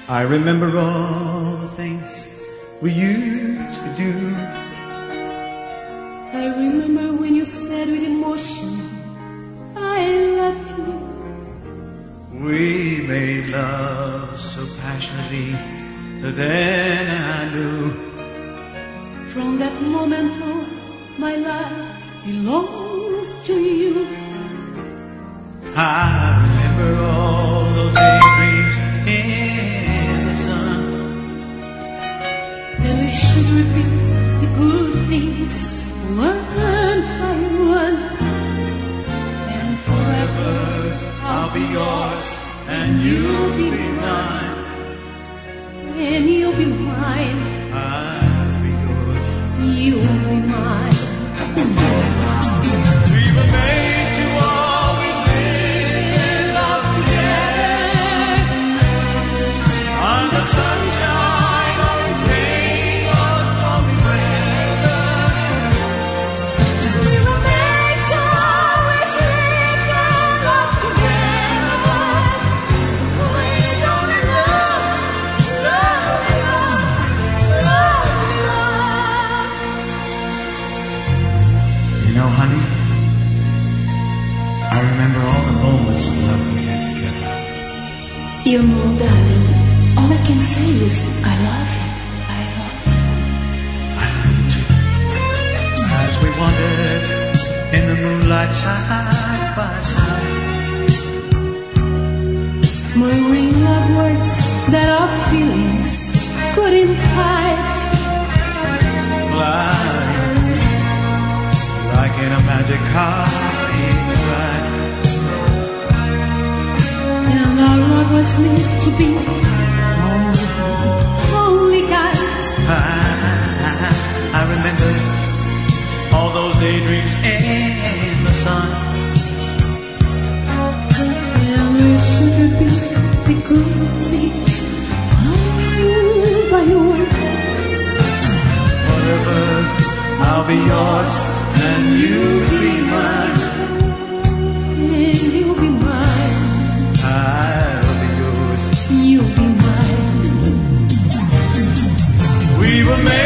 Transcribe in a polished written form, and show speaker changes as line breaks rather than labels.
I remember all the things we used to do.
I remember when you said with emotion, I love you.
We made love so passionately that then I knew.
From that moment on, my life belongs to you.
I remember all those daydreams in the sun.
Then we should repeat the good things one by one. And forever
I'll be yours and you'll be mine.
And you'll be mine.
I'll be yours.
You'll be mine.
We were made to always live in love together. Under sunshine or in rain or stormy weather.
We were made to always live in love together. We don't love.
You know, honey, I remember all the moments of love we had together.
You know, darling, all I can say is I love you. I love you.
I love you too. As we wandered in the moonlight side by side,
Murmuring love words that our feelings couldn't hide.
flying like in a magic carpet.
And our love was meant to be only guide.
I remember all those daydreams in the sun.
And we should repeat the good things one by one.
Forever I'll be yours and you'll be mine.
And you'll be mine.
I'll be yours.
You'll be mine.
We were made